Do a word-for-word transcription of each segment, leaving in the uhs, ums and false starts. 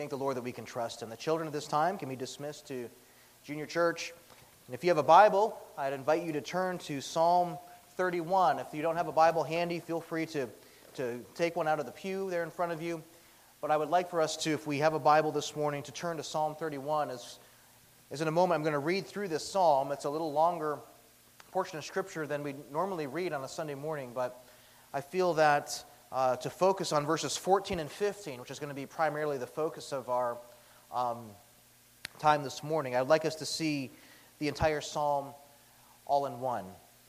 Thank the Lord that we can trust Him. The children of this time can be dismissed to junior church. And if you have a Bible, I'd invite you to turn to Psalm thirty-one. If you don't have a Bible handy, feel free to, to take one out of the pew there in front of you. But I would like for us to, if we have a Bible this morning, to turn to Psalm thirty-one. As, as in a moment, I'm going to read through this psalm. It's a little longer portion of Scripture than we normally read on a Sunday morning, but I feel that Uh, to focus on verses fourteen and fifteen, which is going to be primarily the focus of our um, time this morning. I'd like us to see the entire psalm all in one.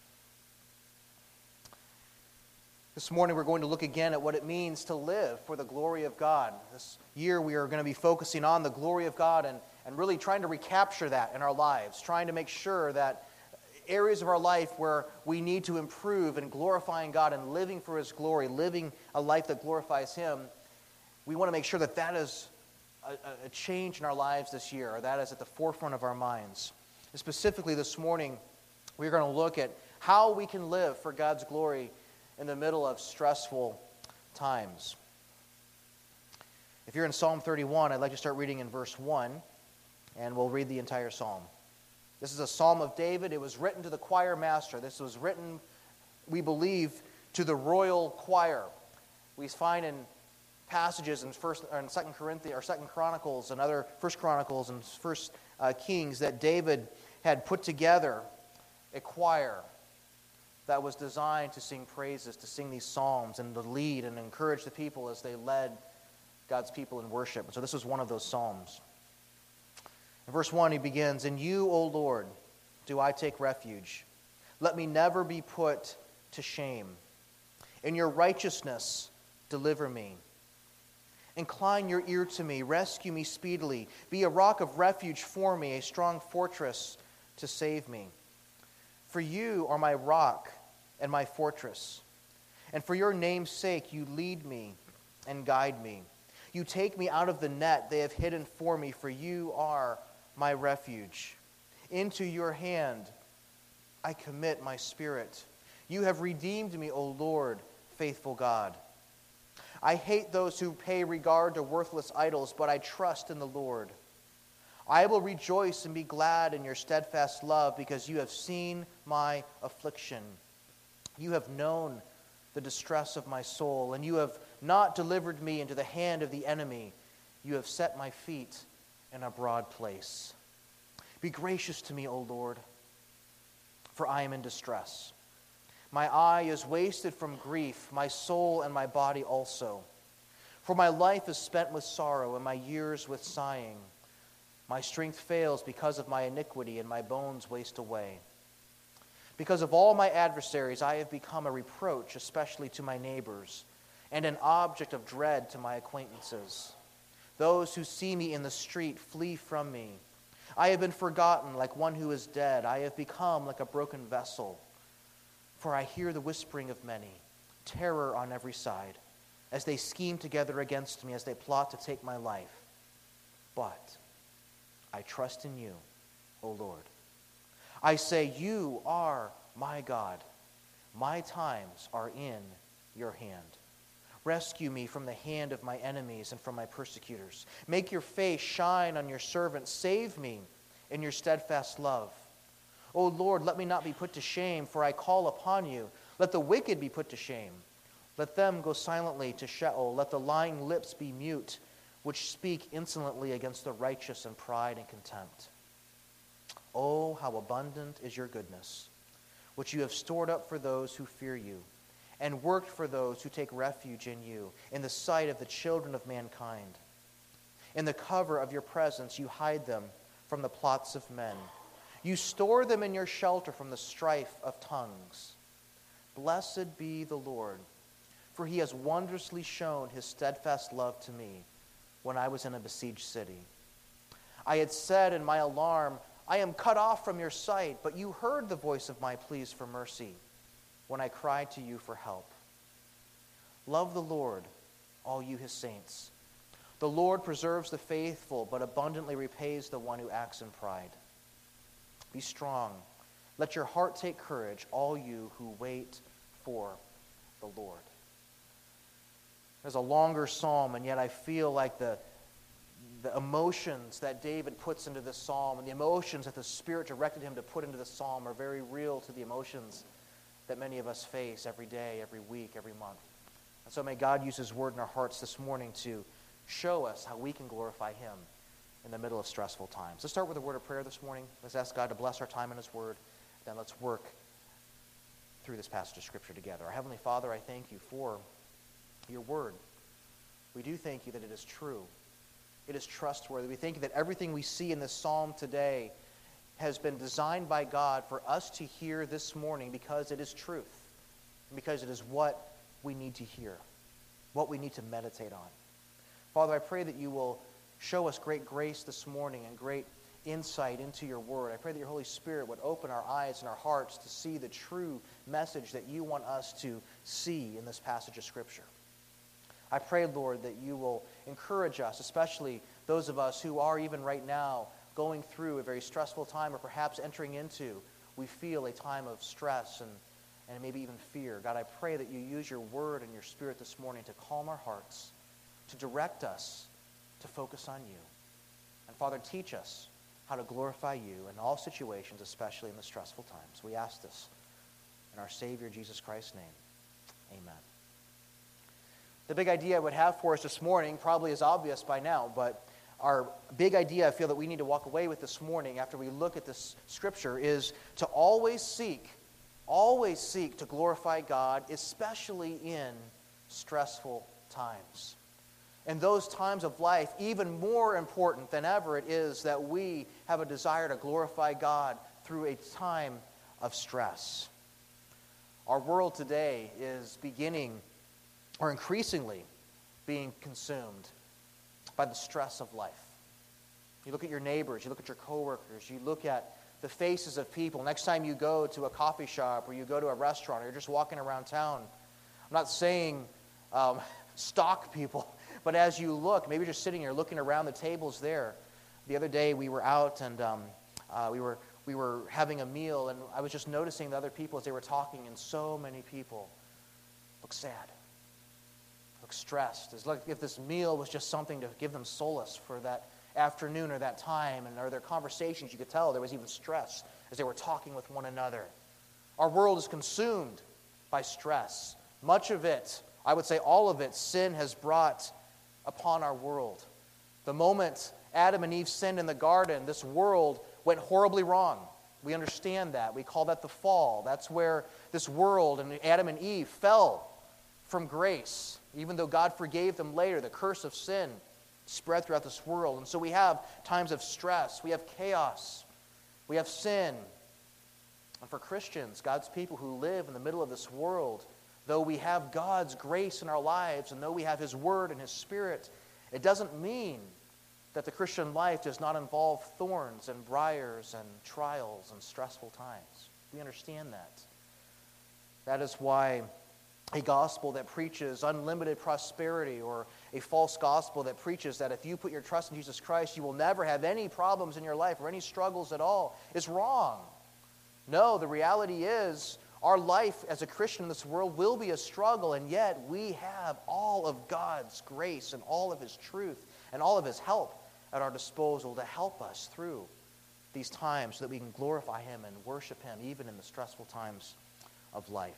This morning we're going to look again at what it means to live for the glory of God. This year we are going to be focusing on the glory of God and, and really trying to recapture that in our lives, trying to make sure that areas of our life where we need to improve in glorifying God and living for His glory, living a life that glorifies Him, we want to make sure that that is a, a change in our lives this year, or that is at the forefront of our minds. And specifically this morning, we're going to look at how we can live for God's glory in the middle of stressful times. If you're in Psalm thirty-one, I'd like to start reading in verse one, and we'll read the entire psalm. This is a psalm of David. It was written to the choir master. This was written, we believe, to the royal choir. We find in passages in First or in Second Corinthians or Second Chronicles and other First Chronicles and First uh, Kings that David had put together a choir that was designed to sing praises, to sing these psalms, and to lead and encourage the people as they led God's people in worship. And so this was one of those psalms. In verse one, he begins, "In you, O Lord, do I take refuge. Let me never be put to shame. In your righteousness, deliver me. Incline your ear to me. Rescue me speedily. Be a rock of refuge for me, a strong fortress to save me. For you are my rock and my fortress. And for your name's sake, you lead me and guide me. You take me out of the net they have hidden for me, for you are my refuge. Into your hand I commit my spirit. You have redeemed me, O Lord, faithful God. I hate those who pay regard to worthless idols, but I trust in the Lord. I will rejoice and be glad in your steadfast love, because you have seen my affliction. You have known the distress of my soul, and you have not delivered me into the hand of the enemy. You have set my feet in a broad place. Be gracious to me, O Lord, for I am in distress. My eye is wasted from grief, my soul and my body also. For my life is spent with sorrow, and my years with sighing. My strength fails because of my iniquity, and my bones waste away. Because of all my adversaries, I have become a reproach, especially to my neighbors, and an object of dread to my acquaintances. Those who see me in the street flee from me. I have been forgotten like one who is dead. I have become like a broken vessel. For I hear the whispering of many, terror on every side, as they scheme together against me, as they plot to take my life. But I trust in you, O Lord. I say, you are my God. My times are in your hand. Rescue me from the hand of my enemies and from my persecutors. Make your face shine on your servant. Save me in your steadfast love. O Lord, let me not be put to shame, for I call upon you. Let the wicked be put to shame. Let them go silently to Sheol. Let the lying lips be mute, which speak insolently against the righteous in pride and contempt. Oh, how abundant is your goodness, which you have stored up for those who fear you, and worked for those who take refuge in you, in the sight of the children of mankind. In the cover of your presence you hide them from the plots of men. You store them in your shelter from the strife of tongues. Blessed be the Lord, for he has wondrously shown his steadfast love to me when I was in a besieged city. I had said in my alarm, I am cut off from your sight, but you heard the voice of my pleas for mercy when I cried to you for help. Love the Lord, all you his saints. The Lord preserves the faithful, but abundantly repays the one who acts in pride. Be strong. Let your heart take courage, all you who wait for the Lord. There's a longer psalm, and yet I feel like the the emotions that David puts into this psalm and the emotions that the Spirit directed him to put into the psalm are very real to the emotions that many of us face every day, every week, every month. And so may God use His word in our hearts this morning to show us how we can glorify Him in the middle of stressful times. Let's start with a word of prayer this morning. Let's ask God to bless our time in His word. Then let's work through this passage of Scripture together. Our Heavenly Father, I thank You for Your word. We do thank You that it is true. It is trustworthy. We thank You that everything we see in this psalm today has been designed by God for us to hear this morning because it is truth, and because it is what we need to hear, what we need to meditate on. Father, I pray that You will show us great grace this morning and great insight into Your word. I pray that Your Holy Spirit would open our eyes and our hearts to see the true message that You want us to see in this passage of Scripture. I pray, Lord, that You will encourage us, especially those of us who are even right now going through a very stressful time or perhaps entering into, we feel a time of stress and, and maybe even fear. God, I pray that You use Your word and Your Spirit this morning to calm our hearts, to direct us to focus on You. And Father, teach us how to glorify You in all situations, especially in the stressful times. We ask this in our Savior Jesus Christ's name. Amen. The big idea I would have for us this morning probably is obvious by now, but our big idea I feel that we need to walk away with this morning after we look at this Scripture is to always seek, always seek to glorify God, especially in stressful times. In those times of life, even more important than ever it is that we have a desire to glorify God through a time of stress. Our world today is beginning, or increasingly, being consumed by the stress of life. You look at your neighbors, you look at your coworkers, you look at the faces of people. Next time you go to a coffee shop or you go to a restaurant or you're just walking around town, I'm not saying um, stalk people, but as you look, maybe you're just sitting here looking around the tables there. The other day we were out and um, uh, we were we were having a meal, and I was just noticing the other people as they were talking, and so many people look sad, look stressed. It's like if this meal was just something to give them solace for that afternoon or that time, and or their conversations, you could tell there was even stress as they were talking with one another. Our world is consumed by stress. Much of it, I would say all of it, sin has brought upon our world. The moment Adam and Eve sinned in the garden, this world went horribly wrong. We understand that. We call that the fall. That's where this world and Adam and Eve fell from grace. Even though God forgave them later, the curse of sin spread throughout this world. And so we have times of stress. We have chaos. We have sin. And for Christians, God's people who live in the middle of this world, though we have God's grace in our lives and though we have His Word and His Spirit, it doesn't mean that the Christian life does not involve thorns and briars and trials and stressful times. We understand that. That is why a gospel that preaches unlimited prosperity or a false gospel that preaches that if you put your trust in Jesus Christ, you will never have any problems in your life or any struggles at all is wrong. No, the reality is our life as a Christian in this world will be a struggle, and yet we have all of God's grace and all of His truth and all of His help at our disposal to help us through these times so that we can glorify Him and worship Him even in the stressful times of life.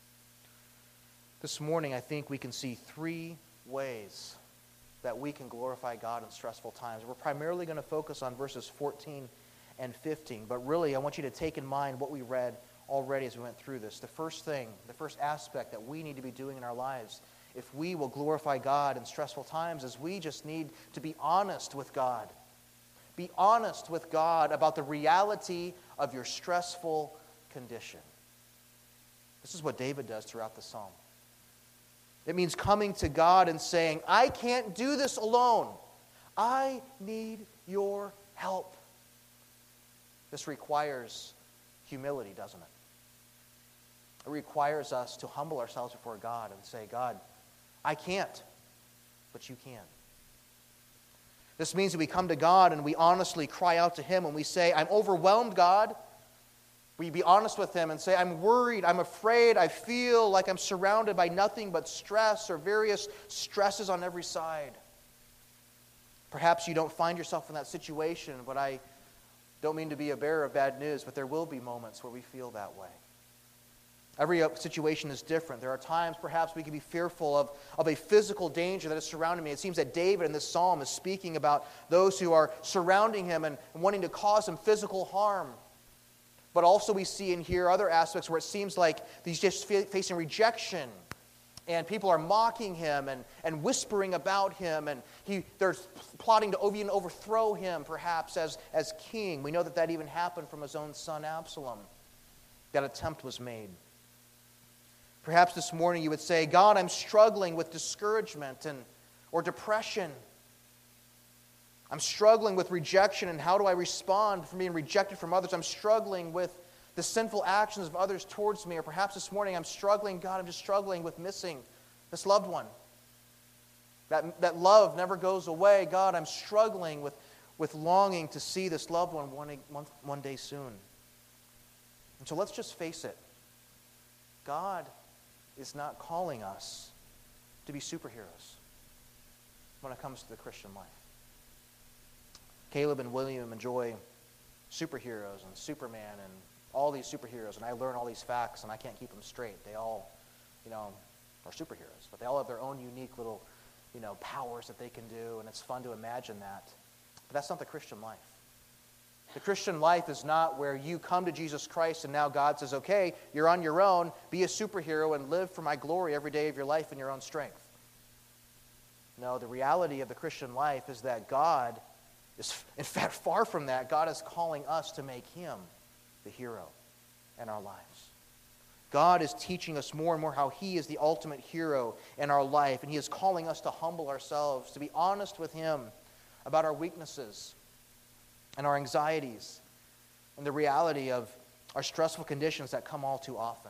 This morning, I think we can see three ways that we can glorify God in stressful times. We're primarily going to focus on verses fourteen and fifteen, but really I want you to take in mind what we read already as we went through this. The first thing, the first aspect that we need to be doing in our lives if we will glorify God in stressful times is we just need to be honest with God. Be honest with God about the reality of your stressful condition. This is what David does throughout the psalm. It means coming to God and saying, I can't do this alone. I need your help. This requires humility, doesn't it? It requires us to humble ourselves before God and say, God, I can't, but you can. This means that we come to God and we honestly cry out to Him and we say, I'm overwhelmed, God. We be honest with Him and say, I'm worried, I'm afraid, I feel like I'm surrounded by nothing but stress or various stresses on every side. Perhaps you don't find yourself in that situation, but I don't mean to be a bearer of bad news, but there will be moments where we feel that way. Every situation is different. There are times perhaps we can be fearful of, of a physical danger that is surrounding me. It seems that David in this psalm is speaking about those who are surrounding him and wanting to cause him physical harm. But also we see and hear other aspects where it seems like he's just facing rejection. And people are mocking him and, and whispering about him. And he, they're plotting to even overthrow him, perhaps, as, as king. We know that that even happened from his own son Absalom. That attempt was made. Perhaps this morning you would say, God, I'm struggling with discouragement and or depression. I'm struggling with rejection, and how do I respond from being rejected from others? I'm struggling with the sinful actions of others towards me. Or perhaps this morning I'm struggling, God, I'm just struggling with missing this loved one. That, that love never goes away. God, I'm struggling with, with longing to see this loved one one, one, one day soon. And so let's just face it. God is not calling us to be superheroes when it comes to the Christian life. Caleb and William enjoy superheroes and Superman and all these superheroes, and I learn all these facts, and I can't keep them straight. They all, you know, are superheroes, but they all have their own unique little, you know, powers that they can do, and it's fun to imagine that. But that's not the Christian life. The Christian life is not where you come to Jesus Christ and now God says, okay, you're on your own, be a superhero and live for my glory every day of your life in your own strength. No, the reality of the Christian life is that God is, in fact, far from that. God is calling us to make Him the hero in our lives. God is teaching us more and more how He is the ultimate hero in our life, and He is calling us to humble ourselves, to be honest with Him about our weaknesses and our anxieties and the reality of our stressful conditions that come all too often.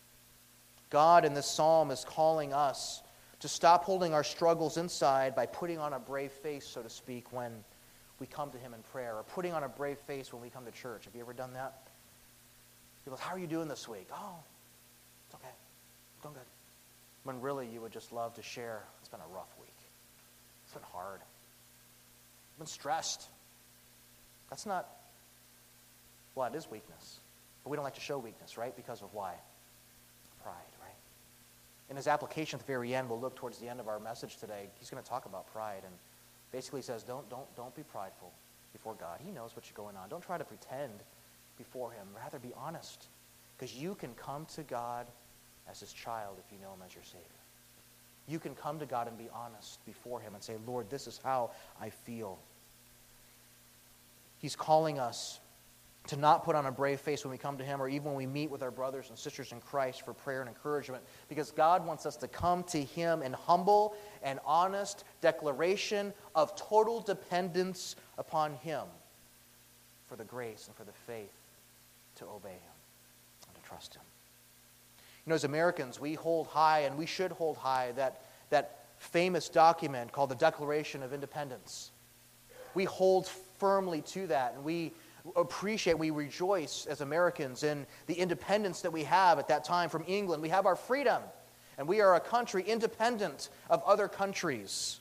God in this psalm is calling us to stop holding our struggles inside by putting on a brave face, so to speak, when we come to Him in prayer, or putting on a brave face when we come to church. Have you ever done that? People say, how are you doing this week? Oh, it's okay. I'm doing good. When really you would just love to share, it's been a rough week. It's been hard. I've been stressed. That's not, well, it is weakness. But we don't like to show weakness, right? Because of why? Pride, right? In his application at the very end, we'll look towards the end of our message today. He's going to talk about pride and basically says, don't, don't, don't be prideful before God. He knows what's going on. Don't try to pretend before Him. Rather be honest. Because you can come to God as His child if you know Him as your Savior. You can come to God and be honest before Him and say, Lord, this is how I feel. He's calling us to not put on a brave face when we come to Him, or even when we meet with our brothers and sisters in Christ for prayer and encouragement, because God wants us to come to Him in humble and honest declaration of total dependence upon Him for the grace and for the faith to obey Him and to trust Him. You know, as Americans, we hold high, and we should hold high, that, that famous document called the Declaration of Independence. We hold firmly to that, and we appreciate, we rejoice as Americans in the independence that we have at that time from England. We have our freedom, and we are a country independent of other countries.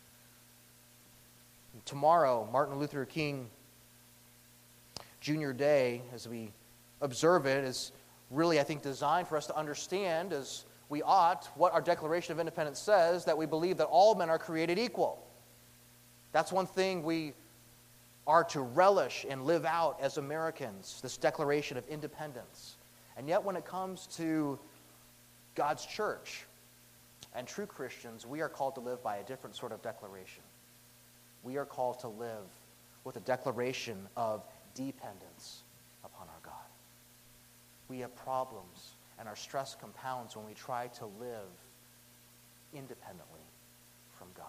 And tomorrow, Martin Luther King Junior Day, as we observe it, is really, I think, designed for us to understand, as we ought, what our Declaration of Independence says, that we believe that all men are created equal. That's one thing we are to relish and live out as Americans, this Declaration of Independence. And yet when it comes to God's church and true Christians, we are called to live by a different sort of declaration. We are called to live with a declaration of dependence upon our God. We have problems, and our stress compounds when we try to live independently from God.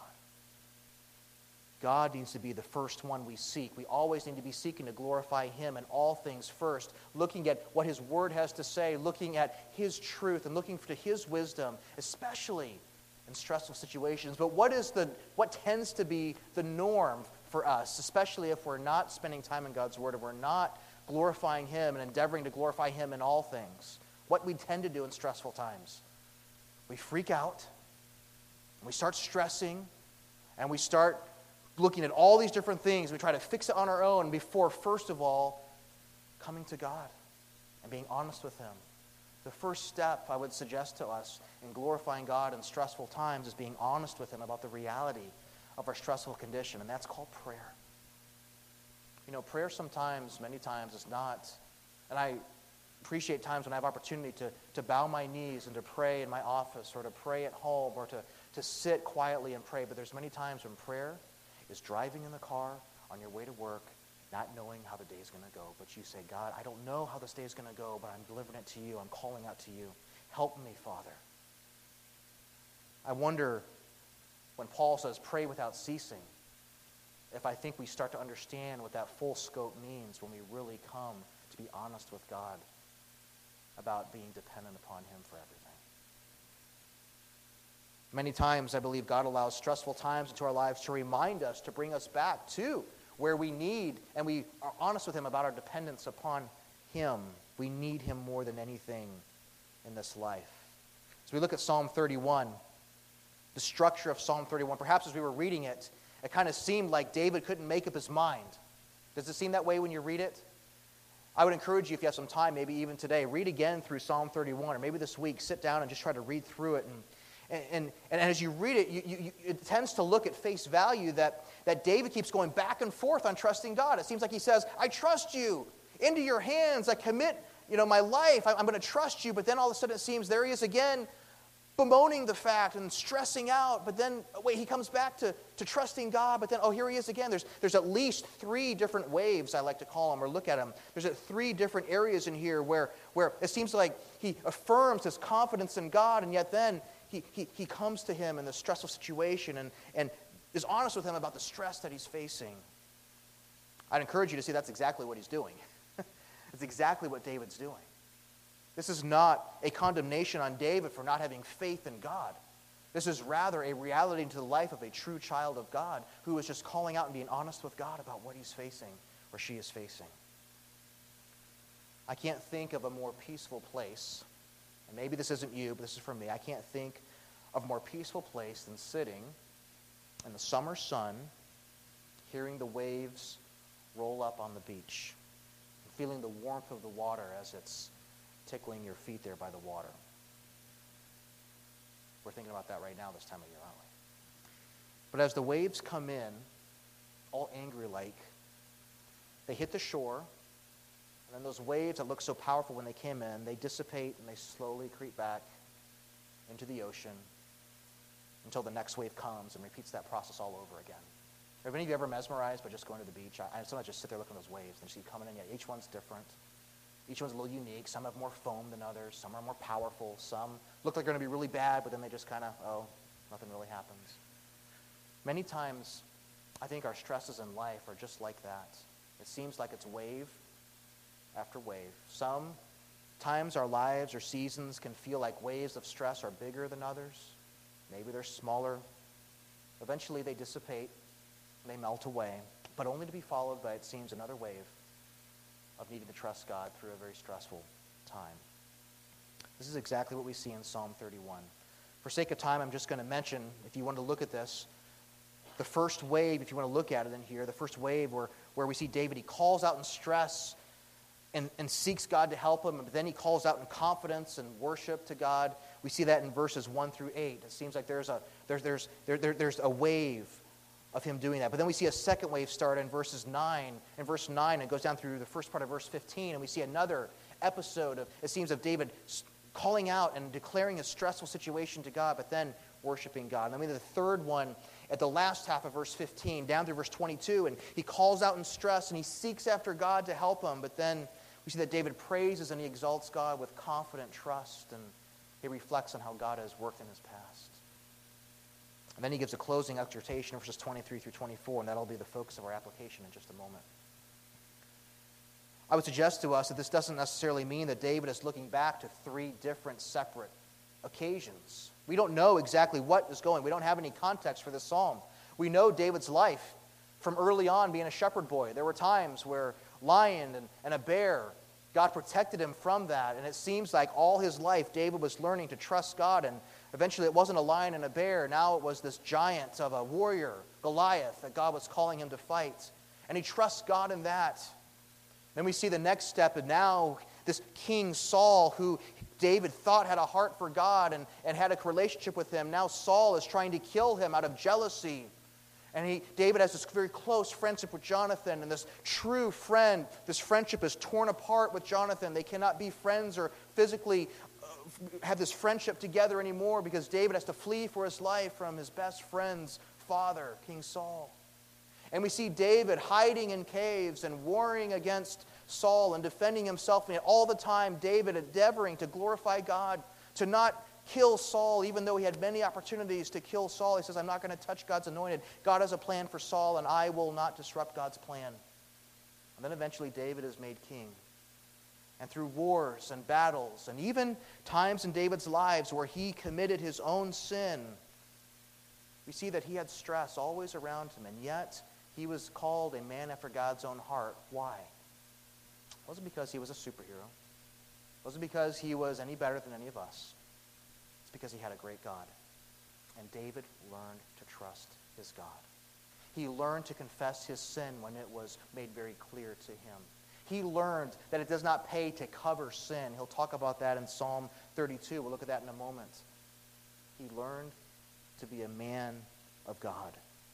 God needs to be the first one we seek. We always need to be seeking to glorify Him in all things first, looking at what His Word has to say, looking at His truth, and looking to His wisdom, especially in stressful situations. But what is the what tends to be the norm for us, especially if we're not spending time in God's Word, if we're not glorifying Him and endeavoring to glorify Him in all things? What we tend to do in stressful times? We freak out, and we start stressing, and we start looking at all these different things. We try to fix it on our own before, first of all, coming to God and being honest with Him. The first step I would suggest to us in glorifying God in stressful times is being honest with Him about the reality of our stressful condition, and that's called prayer. You know, prayer sometimes, many times, is not, and I appreciate times when I have opportunity to, to bow my knees and to pray in my office or to pray at home or to, to sit quietly and pray, but there's many times when prayer is driving in the car on your way to work, not knowing how the day is going to go. But you say, God, I don't know how this day is going to go, but I'm delivering it to you. I'm calling out to you. Help me, Father. I wonder when Paul says, pray without ceasing, if I think we start to understand what that full scope means when we really come to be honest with God about being dependent upon Him for everything. Many times, I believe God allows stressful times into our lives to remind us, to bring us back to where we need, and we are honest with Him about our dependence upon Him. We need Him more than anything in this life. As we look at Psalm thirty-one, the structure of Psalm thirty-one, perhaps as we were reading it, it kind of seemed like David couldn't make up his mind. Does it seem that way when you read it? I would encourage you, if you have some time, maybe even today, read again through Psalm thirty-one, or maybe this week, sit down and just try to read through it. And And, and, and as you read it, you, you, it tends to look at face value that, that David keeps going back and forth on trusting God. It seems like he says, I trust you. Into your hands, I commit you know, my life. I, I'm going to trust you. But then all of a sudden it seems there he is again, bemoaning the fact and stressing out. But then, wait, he comes back to, to trusting God. But then, oh, here he is again. There's, there's at least three different waves, I like to call them, or look at them. There's at three different areas in here where, where it seems like he affirms his confidence in God, and yet then He, he, he comes to him in this stressful situation and, and is honest with him about the stress that he's facing. I'd encourage you to see that's exactly what he's doing. It's exactly what David's doing. This is not a condemnation on David for not having faith in God. This is rather a reality into the life of a true child of God who is just calling out and being honest with God about what he's facing or she is facing. I can't think of a more peaceful place. And maybe this isn't you, but this is for me. I can't think of a more peaceful place than sitting in the summer sun, hearing the waves roll up on the beach, and feeling the warmth of the water as it's tickling your feet there by the water. We're thinking about that right now this time of year, aren't we? But as the waves come in, all angry-like, they hit the shore. And then those waves that looked so powerful when they came in, they dissipate and they slowly creep back into the ocean until the next wave comes and repeats that process all over again. Have any of you ever mesmerized by just going to the beach? I, I sometimes just sit there looking at those waves and you see coming in. Yeah, each one's different. Each one's a little unique. Some have more foam than others. Some are more powerful. Some look like they're going to be really bad, but then they just kind of, oh, nothing really happens. Many times, I think our stresses in life are just like that. It seems like it's wave after wave. Sometimes our lives or seasons can feel like waves of stress are bigger than others. Maybe they're smaller. Eventually they dissipate and they melt away, but only to be followed by, it seems, another wave of needing to trust God through a very stressful time. This is exactly what we see in Psalm thirty-one. For sake of time, I'm just going to mention, if you want to look at this, the first wave, if you want to look at it in here, the first wave where, where we see David, he calls out in stress And, and seeks God to help him, but then he calls out in confidence and worship to God. We see that in verses one through eight. It seems like there's a there's there's there, there, there's a wave of him doing that. But then we see a second wave start in verses nine. In verse nine, it goes down through the first part of verse fifteen, and we see another episode of, it seems, of David calling out and declaring a stressful situation to God, but then worshiping God. And then we have the third one at the last half of verse fifteen, down through verse twenty-two, and he calls out in stress and he seeks after God to help him, but then we see that David praises and he exalts God with confident trust, and he reflects on how God has worked in his past. And then he gives a closing exhortation in verses twenty-three through twenty-four, and that'll be the focus of our application in just a moment. I would suggest to us that this doesn't necessarily mean that David is looking back to three different separate occasions. We don't know exactly what is going. We don't have any context for this psalm. We know David's life from early on being a shepherd boy. There were times where lion and, and a bear, God protected him from that. And it seems like all his life, David was learning to trust God. And Eventually, it wasn't a lion and a bear. Now it was this giant of a warrior, Goliath, that God was calling him to fight. And he trusts God in that. Then we see the next step, and now this King Saul, who David thought had a heart for God and, and had a relationship with him, now Saul is trying to kill him out of jealousy. And he, David has this very close friendship with Jonathan, and this true friend, this friendship is torn apart with Jonathan. They cannot be friends or physically uh, have this friendship together anymore because David has to flee for his life from his best friend's father, King Saul. And we see David hiding in caves and warring against Saul and defending himself. And all the time, David endeavoring to glorify God, to not kill Saul, even though he had many opportunities to kill Saul. He says, I'm not going to touch God's anointed. God has a plan for Saul, and I will not disrupt God's plan. And then eventually David is made king. And through wars and battles, and even times in David's lives where he committed his own sin, we see that he had stress always around him, and yet he was called a man after God's own heart. Why? It wasn't because he was a superhero. It wasn't because he was any better than any of us. It's because he had a great God. And David learned to trust his God. He learned to confess his sin when it was made very clear to him. He learned that it does not pay to cover sin. He'll talk about that in Psalm thirty-two. We'll look at that in a moment. He learned to be a man of God.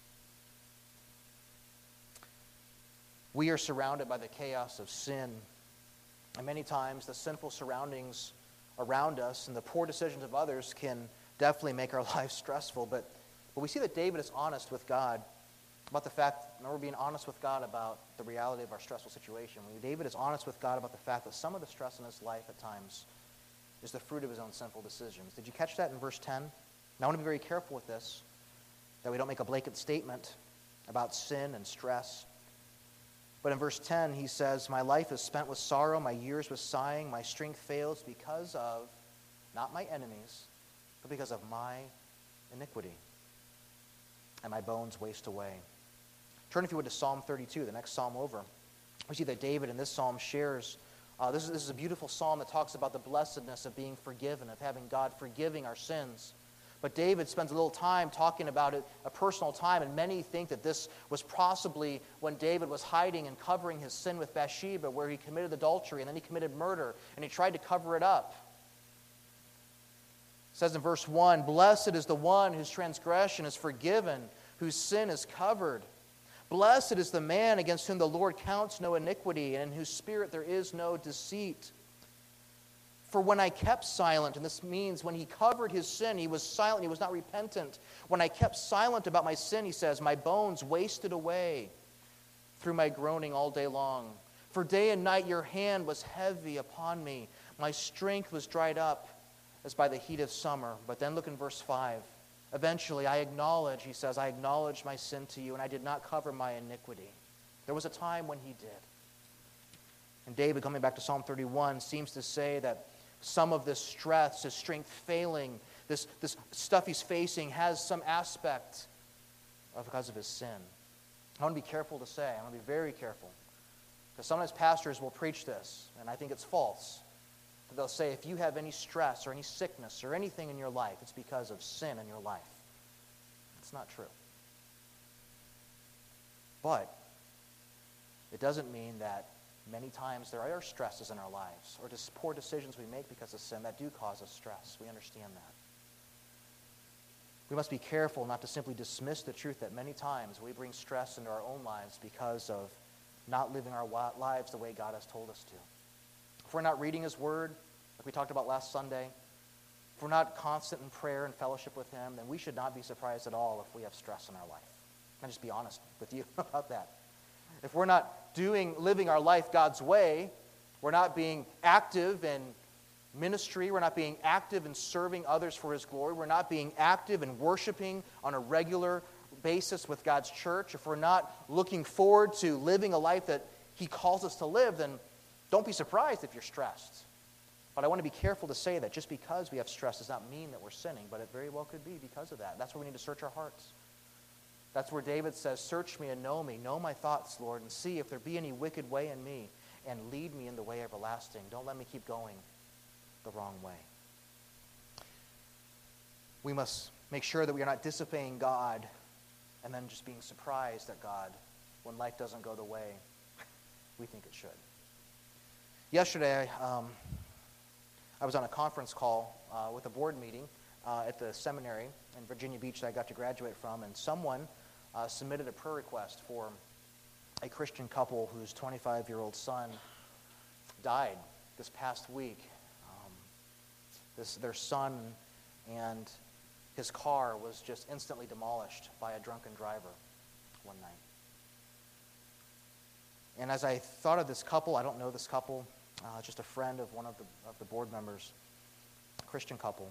We are surrounded by the chaos of sin. And many times the sinful surroundings around us and the poor decisions of others can definitely make our lives stressful. But, but we see that David is honest with God about the fact, and we're being honest with God about the reality of our stressful situation. When David is honest with God about the fact that some of the stress in his life at times is the fruit of his own sinful decisions. Did you catch that in verse ten? Now I want to be very careful with this, that we don't make a blanket statement about sin and stress. But in verse ten, he says, my life is spent with sorrow, my years with sighing, my strength fails because of, not my enemies, but because of my iniquity. And my bones waste away. Turn, if you would, to Psalm thirty-two, the next psalm over. We see that David in this psalm shares, uh, this, is, this is a beautiful psalm that talks about the blessedness of being forgiven, of having God forgiving our sins. But David spends a little time talking about it, a personal time, and many think that this was possibly when David was hiding and covering his sin with Bathsheba, where he committed adultery and then he committed murder, and he tried to cover it up. It says in verse one, blessed is the one whose transgression is forgiven, whose sin is covered. Blessed is the man against whom the Lord counts no iniquity, and in whose spirit there is no deceit. For when I kept silent, and this means when he covered his sin, he was silent, he was not repentant. When I kept silent about my sin, he says, my bones wasted away through my groaning all day long. For day and night your hand was heavy upon me. My strength was dried up as by the heat of summer. But then look in verse five. Eventually I acknowledge, he says, I acknowledged my sin to you, and I did not cover my iniquity. There was a time when he did. And David, coming back to Psalm thirty-one, seems to say that some of this stress, his strength failing, this, this stuff he's facing has some aspect of because of his sin. I want to be careful to say, I want to be very careful. Because sometimes pastors will preach this, and I think it's false. But they'll say, if you have any stress or any sickness or anything in your life, it's because of sin in your life. It's not true. But it doesn't mean that many times there are stresses in our lives or just poor decisions we make because of sin that do cause us stress. We understand that. We must be careful not to simply dismiss the truth that many times we bring stress into our own lives because of not living our lives the way God has told us to. If we're not reading His Word, like we talked about last Sunday, if we're not constant in prayer and fellowship with Him, then we should not be surprised at all if we have stress in our life. I'll just be honest with you about that. If we're not doing, living our life God's way, we're not being active in ministry, we're not being active in serving others for His glory, we're not being active in worshiping on a regular basis with God's church, if we're not looking forward to living a life that He calls us to live, then don't be surprised if you're stressed. But I want to be careful to say that just because we have stress does not mean that we're sinning, but it very well could be because of that. That's where we need to search our hearts. That's where David says, search me and know me. Know my thoughts, Lord, and see if there be any wicked way in me, and lead me in the way everlasting. Don't let me keep going the wrong way. We must make sure that we are not disobeying God and then just being surprised at God when life doesn't go the way we think it should. Yesterday, um, I was on a conference call uh, with a board meeting uh, at the seminary in Virginia Beach that I got to graduate from, and someone uh, submitted a prayer request for a Christian couple whose twenty-five-year-old son died this past week. Um, this, their son and his car was just instantly demolished by a drunken driver one night. And as I thought of this couple, I don't know this couple, uh, just a friend of one of the, of the board members, a Christian couple.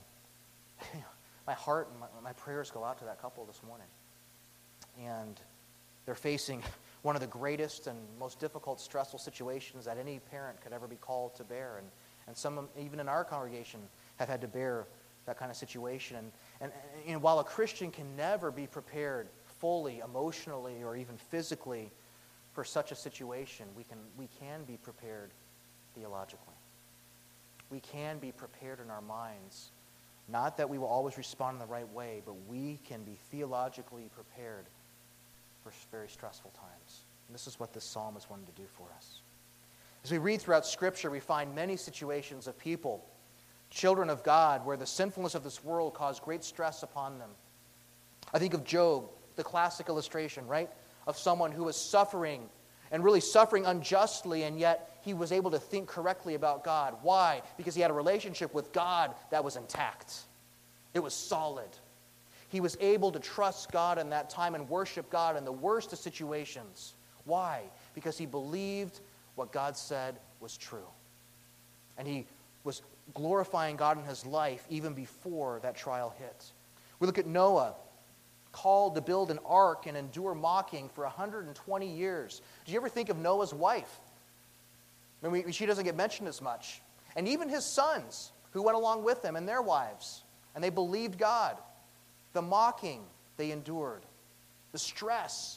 My heart and my, my prayers go out to that couple this morning. And they're facing one of the greatest and most difficult, stressful situations that any parent could ever be called to bear. And, and some, even in our congregation, have had to bear that kind of situation. And, and, and, and while a Christian can never be prepared fully, emotionally, or even physically for such a situation, we can, we can be prepared theologically. We can be prepared in our minds. Not that we will always respond in the right way, but we can be theologically prepared for very stressful times. And this is what this psalm is wanting to do for us. As we read throughout Scripture, we find many situations of people, children of God, where the sinfulness of this world caused great stress upon them. I think of Job, the classic illustration, right? Of someone who was suffering and really suffering unjustly, and yet he was able to think correctly about God. Why? Because he had a relationship with God that was intact. It was solid. He was able to trust God in that time and worship God in the worst of situations. Why? Because he believed what God said was true. And he was glorifying God in his life even before that trial hit. We look at Noah, called to build an ark and endure mocking for one hundred twenty years. Do you ever think of Noah's wife? I mean, we, she doesn't get mentioned as much. And even his sons, who went along with him, and their wives. And they believed God. The mocking they endured. The stress.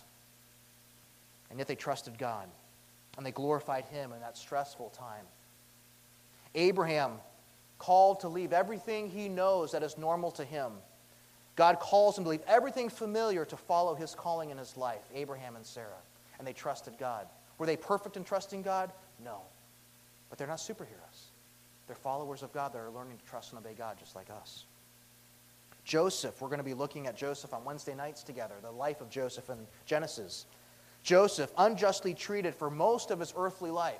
And yet they trusted God. And they glorified him in that stressful time. Abraham, called to leave everything he knows that is normal to him. God calls him to leave everything familiar to follow his calling in his life, Abraham and Sarah. And they trusted God. Were they perfect in trusting God? No. But they're not superheroes. They're followers of God that are learning to trust and obey God just like us. Joseph, we're going to be looking at Joseph on Wednesday nights together, the life of Joseph in Genesis. Joseph, unjustly treated for most of his earthly life.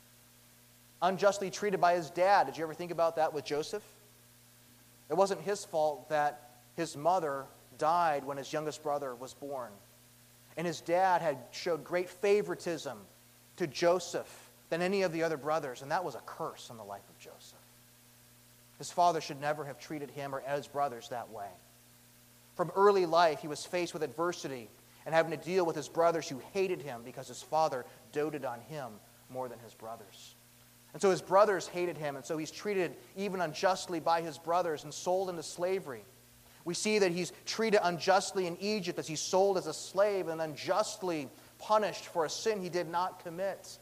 Unjustly treated by his dad. Did you ever think about that with Joseph? It wasn't his fault that his mother died when his youngest brother was born. And his dad had showed great favoritism to Joseph than any of the other brothers, and that was a curse on the life of Joseph. His father should never have treated him or his brothers that way. From early life, he was faced with adversity and having to deal with his brothers who hated him because his father doted on him more than his brothers. And so his brothers hated him, and so he's treated even unjustly by his brothers and sold into slavery. We see that he's treated unjustly in Egypt as he's sold as a slave and unjustly punished for a sin he did not commit.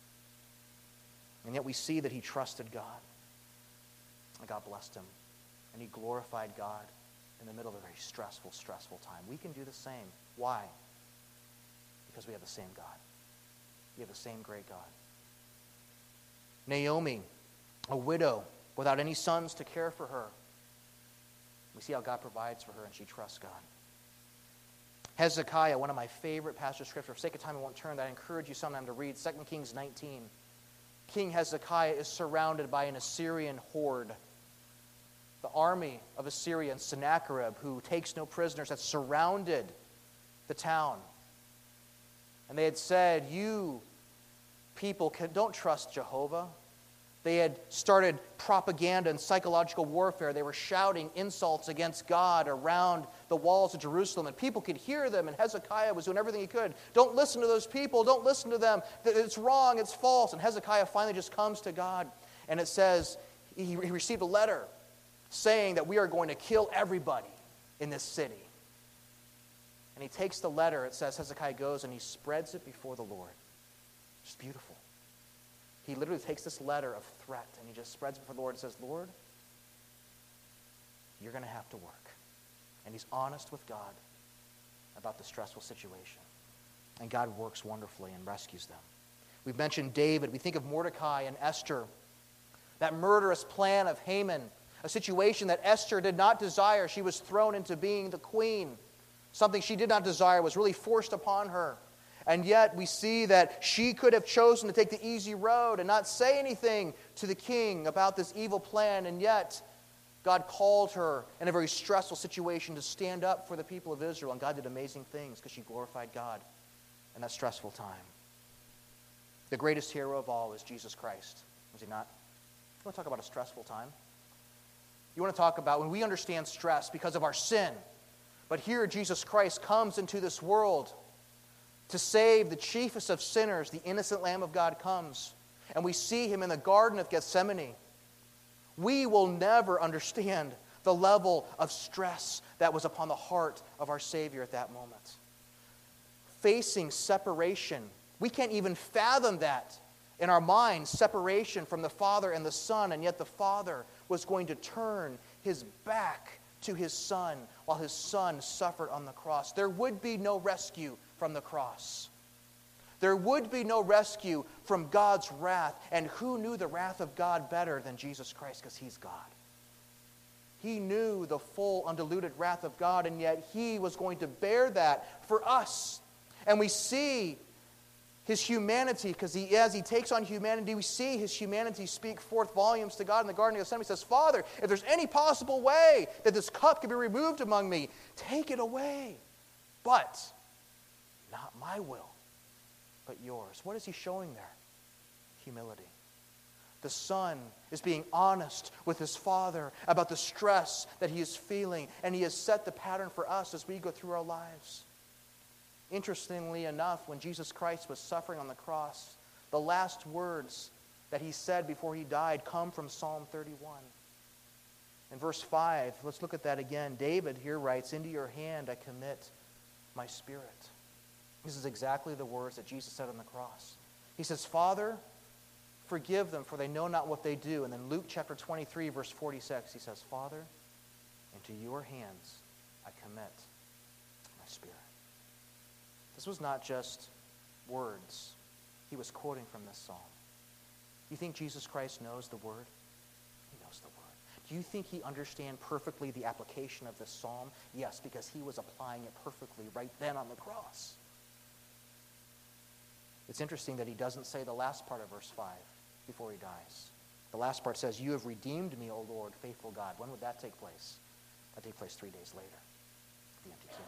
And yet we see that he trusted God. And God blessed him. And he glorified God in the middle of a very stressful, stressful time. We can do the same. Why? Because we have the same God. We have the same great God. Naomi, a widow without any sons to care for her. We see how God provides for her, and she trusts God. Hezekiah, one of my favorite passages of Scripture. For sake of time, I won't turn that. I encourage you sometime to read Second Kings nineteen. King Hezekiah is surrounded by an Assyrian horde. The army of Assyria and Sennacherib, who takes no prisoners, had surrounded the town. And they had said, you people can, don't trust Jehovah. They had started propaganda and psychological warfare. They were shouting insults against God around the walls of Jerusalem, and people could hear them, and Hezekiah was doing everything he could. Don't listen to those people. Don't listen to them. It's wrong. It's false. And Hezekiah finally just comes to God, and it says he, he received a letter saying that we are going to kill everybody in this city. And he takes the letter. It says Hezekiah goes and he spreads it before the Lord. It's beautiful. He literally takes this letter of threat and he just spreads it before the Lord and says, Lord, you're going to have to work. And he's honest with God about the stressful situation. And God works wonderfully and rescues them. We've mentioned David. We think of Mordecai and Esther. That murderous plan of Haman, a situation that Esther did not desire. She was thrown into being the queen. Something she did not desire was really forced upon her. And yet we see that she could have chosen to take the easy road and not say anything to the king about this evil plan. And yet God called her in a very stressful situation to stand up for the people of Israel. And God did amazing things because she glorified God in that stressful time. The greatest hero of all is Jesus Christ, was he not? You want to talk about a stressful time? You want to talk about when we understand stress because of our sin. But here Jesus Christ comes into this world to save the chiefest of sinners. The innocent Lamb of God comes. And we see him in the Garden of Gethsemane. We will never understand the level of stress that was upon the heart of our Savior at that moment. Facing separation. We can't even fathom that in our minds, separation from the Father and the Son, and yet the Father was going to turn his back to his Son while his Son suffered on the cross. There would be no rescue from the cross. There would be no rescue from God's wrath. And who knew the wrath of God better than Jesus Christ? Because he's God. He knew the full, undiluted wrath of God, and yet he was going to bear that for us. And we see his humanity, because he, as he takes on humanity, we see his humanity speak forth volumes to God in the Garden of Gethsemane. He says, Father, if there's any possible way that this cup can be removed among me, take it away. But not my will, but yours. What is he showing there? Humility. The Son is being honest with his Father about the stress that he is feeling, and he has set the pattern for us as we go through our lives. Interestingly enough, when Jesus Christ was suffering on the cross, the last words that he said before he died come from Psalm thirty-one. In verse five, let's look at that again. David here writes, into your hand I commit my spirit. This is exactly the words that Jesus said on the cross. He says, Father, forgive them, for they know not what they do. And then Luke chapter twenty-three, verse forty-six, he says, Father, into your hands I commit my spirit. This was not just words. He was quoting from this psalm. Do you think Jesus Christ knows the word? He knows the word. Do you think he understands perfectly the application of this psalm? Yes, because he was applying it perfectly right then on the cross. It's interesting that he doesn't say the last part of verse five before he dies. The last part says, you have redeemed me, O Lord, faithful God. When would that take place? That take place three days later, at the empty tomb.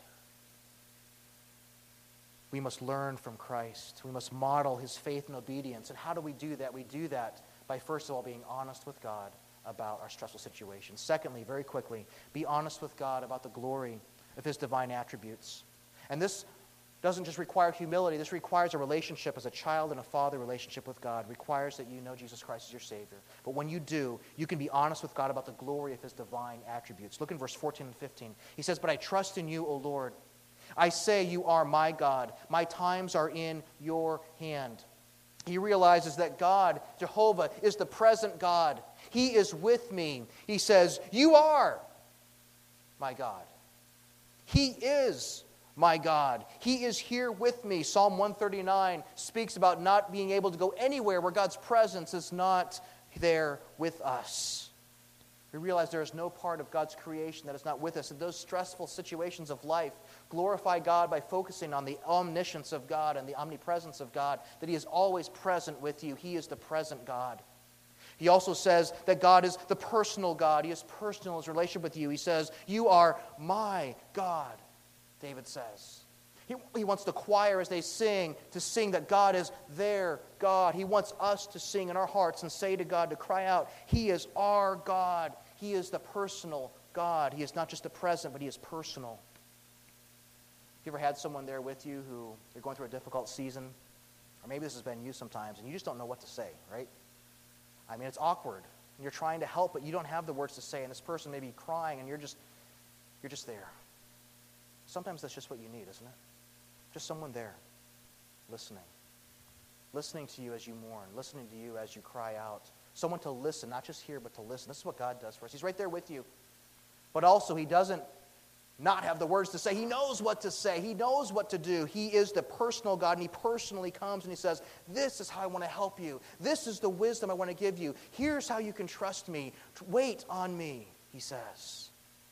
We must learn from Christ. We must model his faith and obedience. And how do we do that? We do that by, first of all, being honest with God about our stressful situation. Secondly, very quickly, be honest with God about the glory of his divine attributes. And this doesn't just require humility. This requires a relationship as a child and a father relationship with God. It requires that you know Jesus Christ as your Savior. But when you do, you can be honest with God about the glory of his divine attributes. Look in verse fourteen and fifteen. He says, but I trust in you, O Lord. I say you are my God. My times are in your hand. He realizes that God, Jehovah, is the present God. He is with me. He says, you are my God. He is my God. He is here with me. Psalm one thirty-nine speaks about not being able to go anywhere where God's presence is not there with us. We realize there is no part of God's creation that is not with us. In those stressful situations of life, glorify God by focusing on the omniscience of God and the omnipresence of God, that he is always present with you. He is the present God. He also says that God is the personal God. He is personal in his relationship with you. He says, you are my God, David says. He, he wants the choir as they sing to sing that God is their God. He wants us to sing in our hearts and say to God, to cry out, he is our God. He is the personal God. He is not just the present, but he is personal. You ever had someone there with you who you're going through a difficult season? Or maybe this has been you sometimes, and you just don't know what to say, right? I mean, it's awkward. And you're trying to help, but you don't have the words to say, and this person may be crying, and you're just, you're just there. Sometimes that's just what you need, isn't it? Just someone there, listening. Listening to you as you mourn. Listening to you as you cry out. Someone to listen, not just hear, but to listen. This is what God does for us. He's right there with you. But also, he doesn't not have the words to say. He knows what to say. He knows what to do. He is the personal God, and he personally comes and he says, this is how I want to help you. This is the wisdom I want to give you. Here's how you can trust me. Wait on me, he says.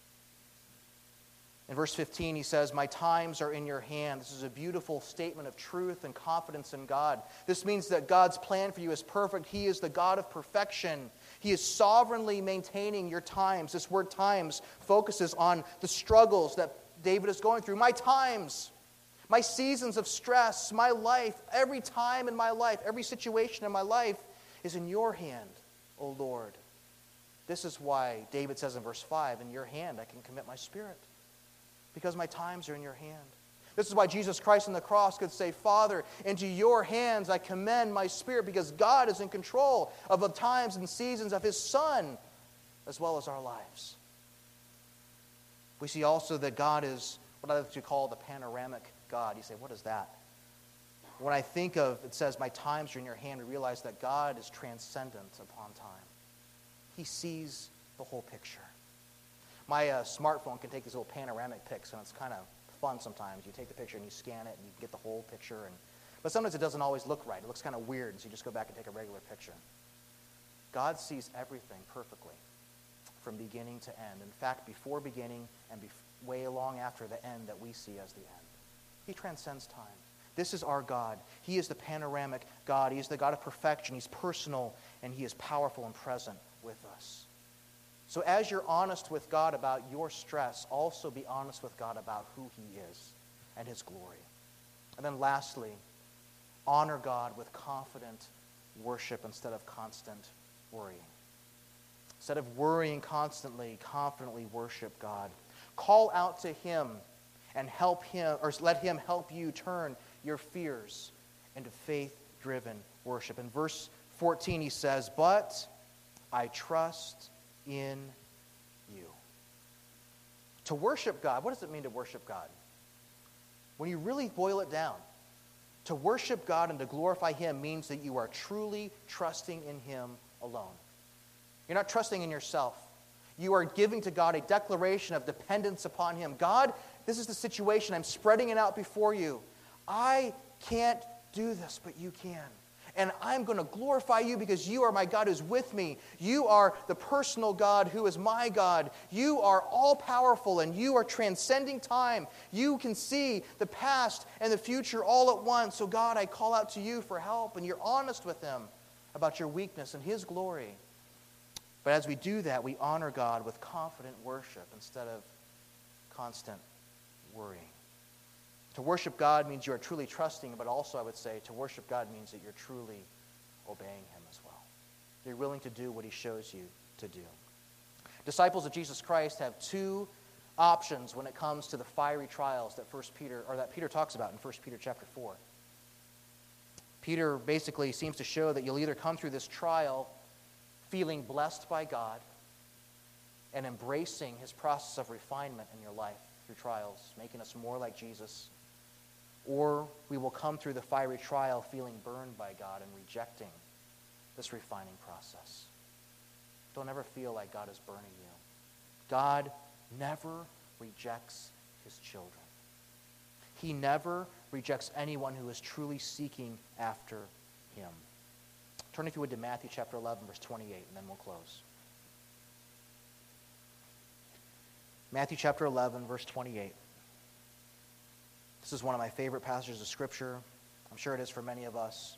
In verse fifteen, he says, my times are in your hand. This is a beautiful statement of truth and confidence in God. This means that God's plan for you is perfect. He is the God of perfection. He is sovereignly maintaining your times. This word times focuses on the struggles that David is going through. My times, my seasons of stress, my life, every time in my life, every situation in my life is in your hand, O Lord. This is why David says in verse five, in your hand I can commit my spirit, because my times are in your hand. This is why Jesus Christ on the cross could say, Father, into your hands I commend my spirit, because God is in control of the times and seasons of his Son, as well as our lives. We see also that God is what I like to call the panoramic God. You say, what is that? When I think of, it says, my times are in your hand, we realize that God is transcendent upon time. He sees the whole picture. My uh, smartphone can take these little panoramic pics, and it's kind of fun sometimes. You take the picture and you scan it, and you get the whole picture. And but sometimes it doesn't always look right. It looks kind of weird, and so you just go back and take a regular picture. God sees everything perfectly from beginning to end. In fact, before beginning and bef- way long after the end that we see as the end. He transcends time. This is our God. He is the panoramic God. He is the God of perfection. He's personal, and he is powerful and present with us. So as you're honest with God about your stress, also be honest with God about who he is and his glory. And then lastly, honor God with confident worship instead of constant worrying. Instead of worrying constantly, confidently worship God. Call out to him and help him, or let him help you turn your fears into faith-driven worship. In verse fourteen he says, but I trust in you. To worship God, what does it mean to worship God? When you really boil it down, to worship God and to glorify him means that you are truly trusting in him alone. You're not trusting in yourself. You are giving to God a declaration of dependence upon him. God, this is the situation. I'm spreading it out before you. I can't do this, but you can. And I'm going to glorify you because you are my God who's with me. You are the personal God who is my God. You are all-powerful and you are transcending time. You can see the past and the future all at once. So God, I call out to you for help, and you're honest with him about your weakness and his glory. But as we do that, we honor God with confident worship instead of constant worrying. To worship God means you are truly trusting, but also I would say to worship God means that you're truly obeying him as well. You're willing to do what he shows you to do. Disciples of Jesus Christ have two options when it comes to the fiery trials that First Peter or that Peter talks about in First Peter chapter four. Peter basically seems to show that you'll either come through this trial feeling blessed by God and embracing his process of refinement in your life through trials, making us more like Jesus, or we will come through the fiery trial feeling burned by God and rejecting this refining process. Don't ever feel like God is burning you. God never rejects his children. He never rejects anyone who is truly seeking after him. Turn, if you would, to Matthew chapter eleven, verse twenty-eight, and then we'll close. Matthew chapter eleven, verse twenty-eight. This is one of my favorite passages of Scripture. I'm sure it is for many of us.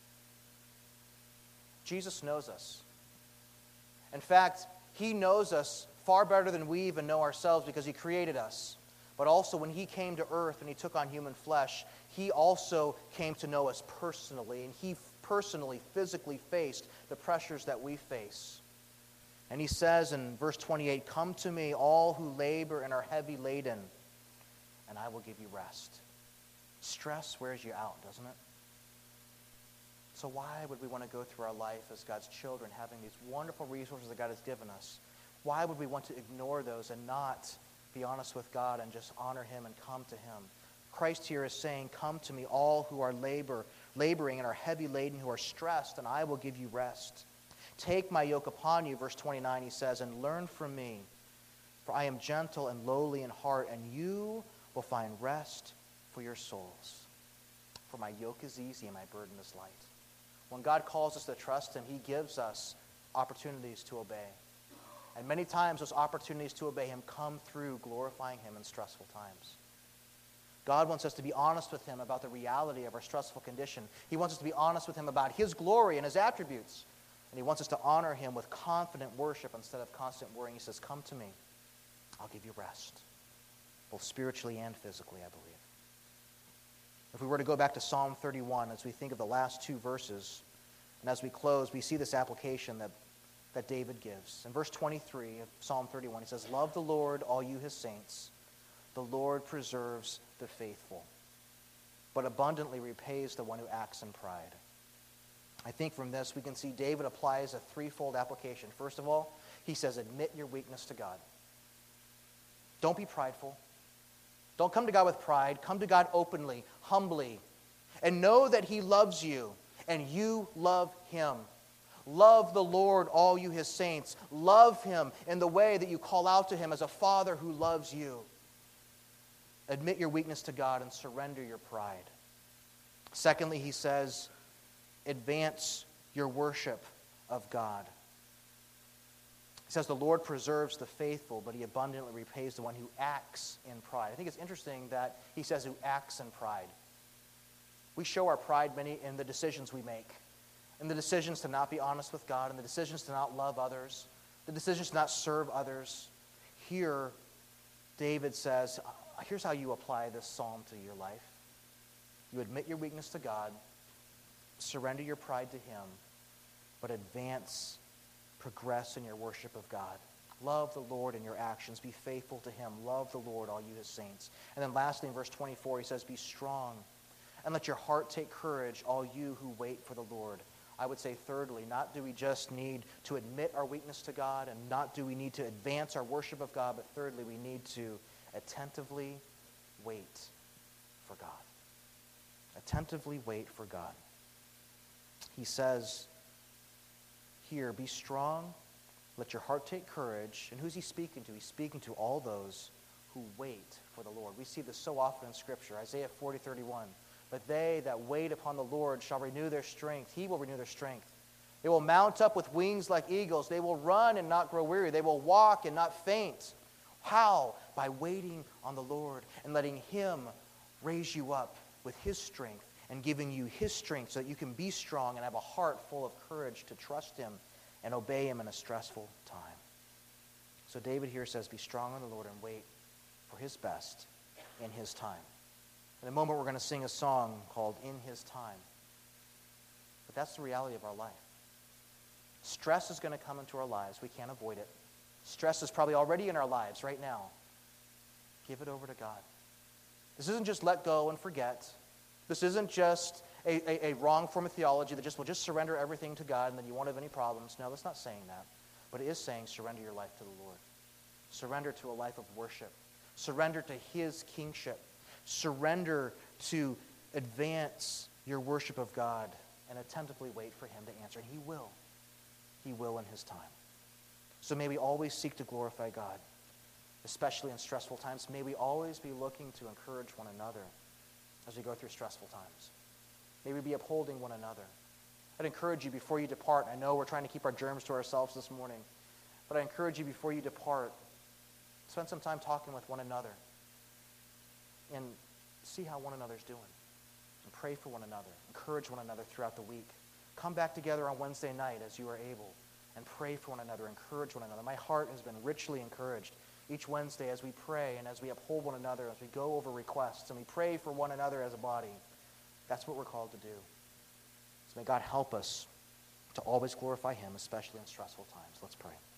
Jesus knows us. In fact, he knows us far better than we even know ourselves because he created us. But also when he came to earth and he took on human flesh, he also came to know us personally, and he personally, physically faced the pressures that we face. And he says in verse twenty-eight, come to me, all who labor and are heavy laden, and I will give you rest. Stress wears you out, doesn't it? So why would we want to go through our life as God's children, having these wonderful resources that God has given us? Why would we want to ignore those and not be honest with God and just honor him and come to him? Christ here is saying, come to me, all who are labor, laboring and are heavy laden, who are stressed, and I will give you rest. Take my yoke upon you, verse twenty-nine, he says, and learn from me, For I am gentle and lowly in heart, and you will find rest for your souls. For my yoke is easy and my burden is light. When God calls us to trust him, he gives us opportunities to obey. And many times those opportunities to obey him come through glorifying him in stressful times. God wants us to be honest with him about the reality of our stressful condition. He wants us to be honest with him about his glory and his attributes. And he wants us to honor him with confident worship instead of constant worrying. He says, come to me. I'll give you rest, both spiritually and physically, I believe. If we were to go back to Psalm thirty-one, as we think of the last two verses, and as we close, we see this application that, that David gives. In verse twenty-three of Psalm thirty-one, he says, love the Lord, all you his saints. The Lord preserves the faithful, but abundantly repays the one who acts in pride. I think from this we can see David applies a threefold application. First of all, he says, admit your weakness to God. Don't be prideful. Don't come to God with pride. Come to God openly, humbly, and know that he loves you and you love him. Love the Lord, all you his saints. Love him in the way that you call out to him as a father who loves you. Admit your weakness to God and surrender your pride. Secondly, he says, advance your worship of God. He says the Lord preserves the faithful, but he abundantly repays the one who acts in pride. I think it's interesting that he says who acts in pride. We show our pride many in the decisions we make, in the decisions to not be honest with God, in the decisions to not love others, the decisions to not serve others. Here, David says, here's how you apply this psalm to your life. You admit your weakness to God, surrender your pride to him, but advance, progress in your worship of God. Love the Lord in your actions. Be faithful to him. Love the Lord, all you his saints. And then lastly, in verse twenty-four, he says, be strong and let your heart take courage, all you who wait for the Lord. I would say thirdly, not do we just need to admit our weakness to God, and not do we need to advance our worship of God, but thirdly, we need to attentively wait for God. Attentively wait for God. He says here, be strong, let your heart take courage. And who's he speaking to? He's speaking to all those who wait for the Lord. We see this so often in Scripture. Isaiah forty thirty-one. But they that wait upon the Lord shall renew their strength. He will renew their strength. They will mount up with wings like eagles. They will run and not grow weary. They will walk and not faint. How? By waiting on the Lord and letting him raise you up with his strength and giving you his strength so that you can be strong and have a heart full of courage to trust him and obey him in a stressful time. So David here says, be strong in the Lord and wait for his best in his time. In a moment, we're going to sing a song called In His Time. But that's the reality of our life. Stress is going to come into our lives. We can't avoid it. Stress is probably already in our lives right now. Give it over to God. This isn't just let go and forget. This isn't just a, a, a wrong form of theology that just will just surrender everything to God and then you won't have any problems. No, that's not saying that. But it is saying surrender your life to the Lord. Surrender to a life of worship. Surrender to his kingship. Surrender to advance your worship of God and attentively wait for him to answer. And he will. He will in his time. So may we always seek to glorify God, especially in stressful times. May we always be looking to encourage one another as we go through stressful times. May we be upholding one another. I'd encourage you before you depart. I know we're trying to keep our germs to ourselves this morning, but I encourage you before you depart, spend some time talking with one another and see how one another's doing. And pray for one another. Encourage one another throughout the week. Come back together on Wednesday night as you are able and pray for one another. Encourage one another. My heart has been richly encouraged each Wednesday as we pray and as we uphold one another, as we go over requests and we pray for one another as a body. That's what we're called to do. So may God help us to always glorify him, especially in stressful times. Let's pray.